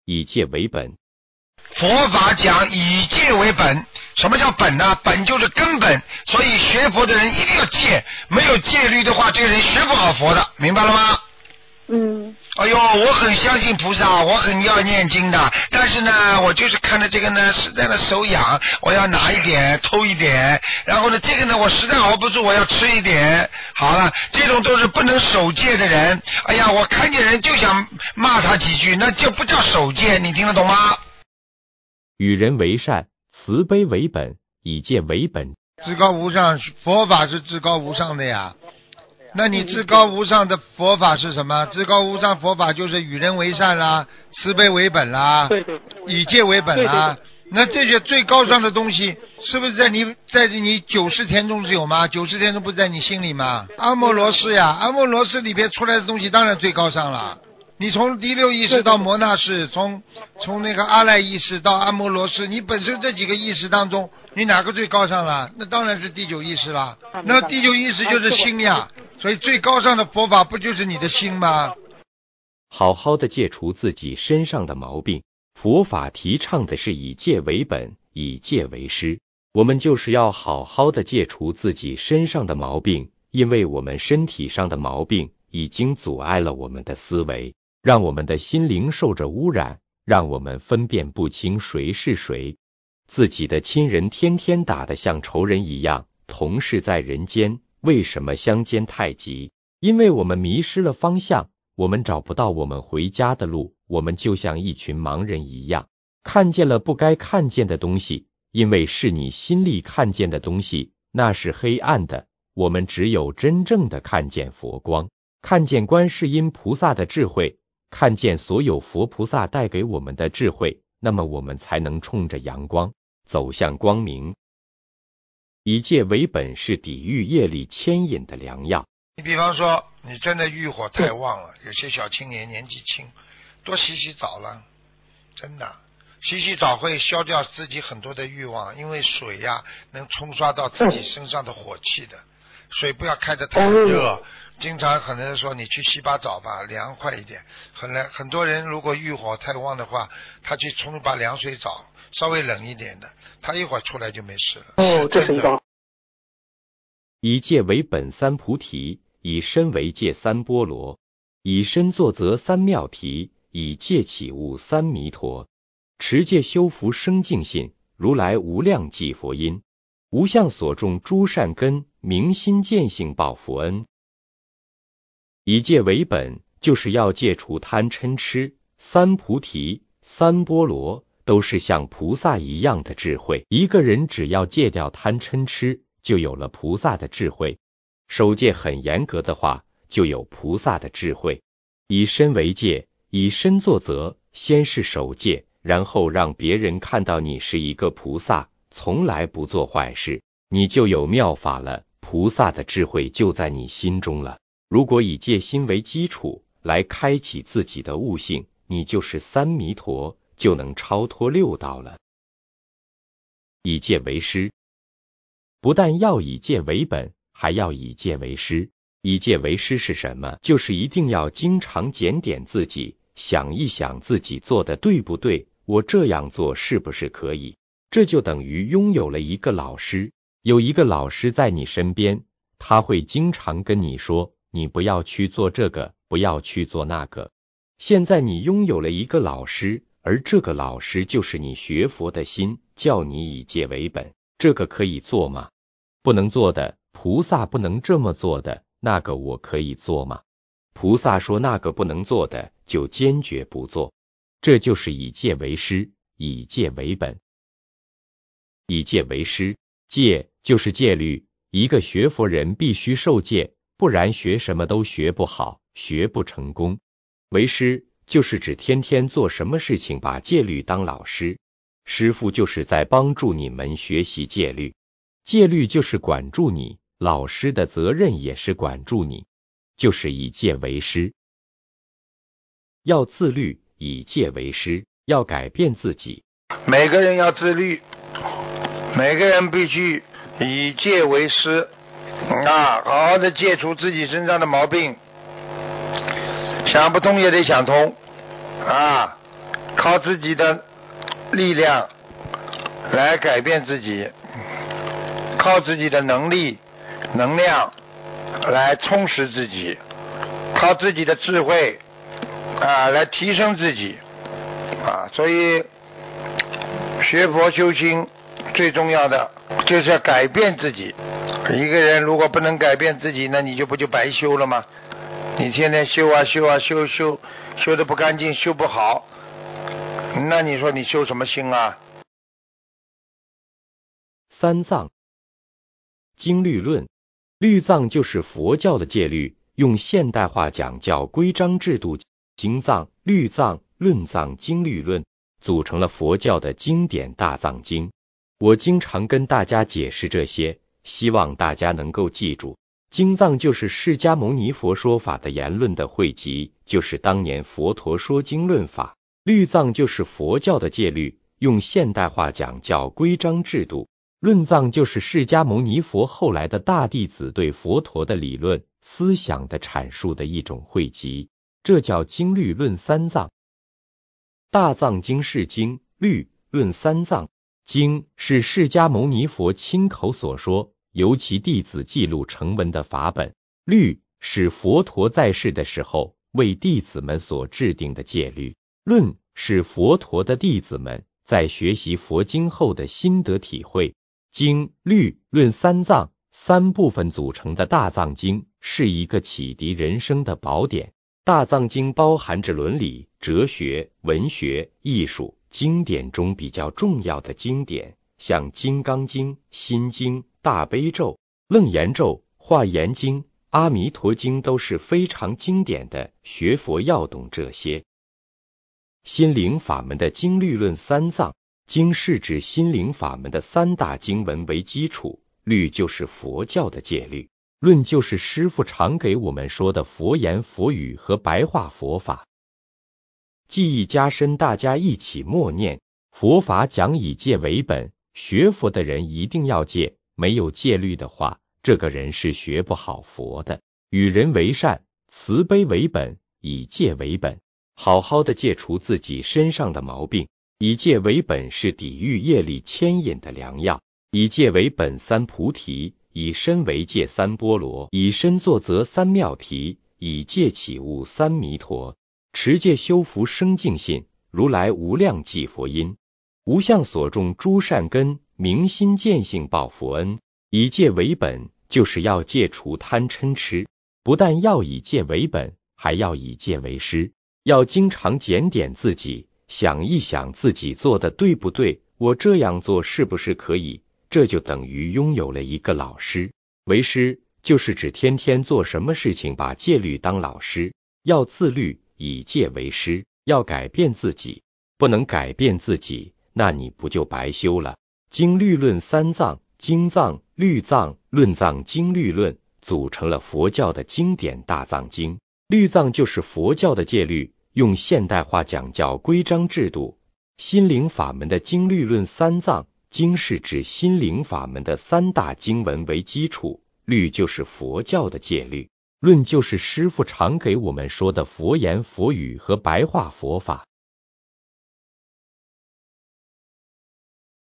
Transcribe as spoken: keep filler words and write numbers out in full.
以戒为本。 佛法讲以戒为本，什么叫本呢？本就是根本，所以学佛的人一定要戒，没有戒律的话，这个人学不好佛的，明白了吗？ 嗯。 哎呦，我很相信菩萨，我很要念经的，但是呢，我就是看着这个呢，实在的手痒，我要拿一点，偷一点，然后呢，这个呢，我实在熬不住，我要吃一点。好了，这种都是不能守戒的人。哎呀，我看见人就想骂他几句，那就不叫守戒，你听得懂吗？ 与人为善，慈悲为本，以戒为本。 至高无上，佛法是至高无上的呀。那你至高无上的佛法是什么？至高无上佛法就是与人为善啦，慈悲为本啦， 对对， 以戒为本啦。 对对对， 那这些最高尚的东西，是不是在你在你九十天中是有吗？九十天中不在你心里吗？阿摩罗氏呀，阿摩罗氏里边出来的东西当然最高尚了。你从第六意识到摩那识，从从那个阿赖意识到阿摩罗识，你本身这几个意识当中，你哪个最高尚了？那当然是第九意识了。那第九意识就是心呀，所以最高尚的佛法不就是你的心吗？ 好好的戒除自己身上的毛病，佛法提倡的是以戒为本，以戒为师。我们就是要好好的戒除自己身上的毛病，因为我们身体上的毛病已经阻碍了我们的思维，让我们的心灵受着污染，让我们分辨不清谁是谁。自己的亲人天天打得像仇人一样，同是在人间，为什么相煎太急？因为我们迷失了方向，我们找不到我们回家的路，我们就像一群盲人一样，看见了不该看见的东西，因为是你心里看见的东西，那是黑暗的。我们只有真正的看见佛光，看见观世音菩萨的智慧，看见所有佛菩萨带给我们的智慧，那么我们才能冲着阳光走向光明。以戒为本是抵御业力牵引的良药。 你比方说你真的欲火太旺了，有些小青年年纪轻，多洗洗澡了，真的洗洗澡会消掉自己很多的欲望，因为水呀、啊、能冲刷到自己身上的火气的。水不要开得太热，经常很多人说你去洗把澡吧，凉快一点。很很很多人如果欲火太旺的话，他去冲一把凉水澡，稍微冷一点的，他一会儿出来就没事了。 哦，这是一个。 以戒为本三菩提，以身为戒三波罗，以身作则三妙提，以戒起悟三弥陀。持戒修福生净信，如来无量济佛音，无相所种诸善根，明心见性报佛恩。以戒为本，就是要戒除贪嗔痴，三菩提、三波罗都是像菩萨一样的智慧。一个人只要戒掉贪嗔痴，就有了菩萨的智慧。守戒很严格的话，就有菩萨的智慧。以身为戒，以身作则，先是守戒，然后让别人看到你是一个菩萨，从来不做坏事，你就有妙法了，菩萨的智慧就在你心中了。如果以戒心为基础来开启自己的悟性，你就是三弥陀，就能超脱六道了。以戒为师，不但要以戒为本，还要以戒为师。以戒为师是什么？就是一定要经常检点自己，想一想自己做的对不对，我这样做是不是可以？这就等于拥有了一个老师，有一个老师在你身边，他会经常跟你说，你不要去做这个，不要去做那个。现在你拥有了一个老师，而这个老师就是你学佛的心，叫你以戒为本。这个可以做吗？不能做的，菩萨不能这么做的，那个我可以做吗？菩萨说那个不能做的，就坚决不做。这就是以戒为师，以戒为本。以戒为师，戒就是戒律，一个学佛人必须受戒，不然学什么都学不好，学不成功。为师就是指天天做什么事情把戒律当老师，师父就是在帮助你们学习戒律，戒律就是管住你，老师的责任也是管住你，就是以戒为师。要自律，以戒为师，要改变自己。 每个人要自律，每个人必须以戒为师啊，好好的戒除自己身上的毛病，想不通也得想通啊。 靠自己的力量来改变自己，靠自己的能力、能量来充实自己，靠自己的智慧啊来提升自己啊。所以学佛修心最重要的就是要改变自己。一个人如果不能改变自己，那你就不就白修了吗？你天天修啊修啊修修修得不干净，修不好，那你说你修什么心啊？ 三藏经律论，律藏就是佛教的戒律，用现代化讲叫规章制度，经藏、律藏、论藏、经律论组成了佛教的经典大藏经。我经常跟大家解释这些，希望大家能够记住，经藏就是释迦牟尼佛说法的言论的汇集，就是当年佛陀说经论法。律藏就是佛教的戒律，用现代化讲叫规章制度。论藏就是释迦牟尼佛后来的大弟子对佛陀的理论思想的阐述的一种汇集，这叫经律论三藏。大藏经是经、律、论三藏。经是释迦牟尼佛亲口所说，由其弟子记录成文的法本。律是佛陀在世的时候为弟子们所制定的戒律。论是佛陀的弟子们在学习佛经后的心得体会。经、律、论三藏三部分组成的大藏经是一个启迪人生的宝典。大藏经包含着伦理、哲学、文学、艺术经典中比较重要的经典，像金刚经、心经、大悲咒、楞严咒、华严经、阿弥陀经都是非常经典的，学佛要懂这些。心灵法门的经律论三藏，经是指心灵法门的三大经文为基础，律就是佛教的戒律，论就是师父常给我们说的佛言佛语和白话佛法。记忆加深，大家一起默念，佛法讲以戒为本，学佛的人一定要戒，没有戒律的话，这个人是学不好佛的。与人为善，慈悲为本，以戒为本，好好的戒除自己身上的毛病。以戒为本是抵御业力牵引的良药。以戒为本三菩提，以身为戒三波罗，以身作则三妙提，以戒起悟三弥陀。持戒修福生净信，如来无量济佛因，无相所种诸善根，明心见性报佛恩。以戒为本，就是要戒除贪嗔痴，不但要以戒为本，还要以戒为师，要经常检点自己，想一想自己做的对不对，我这样做是不是可以，这就等于拥有了一个老师。为师就是指天天做什么事情把戒律当老师，要自律，以戒为师，要改变自己，不能改变自己，那你不就白修了？经律论三藏，经藏、律藏、论藏、经律论组成了佛教的经典大藏经。律藏就是佛教的戒律，用现代化讲叫规章制度。心灵法门的经律论三藏，经是指心灵法门的三大经文为基础，律就是佛教的戒律，论就是师父常给我们说的佛言佛语和白话佛法。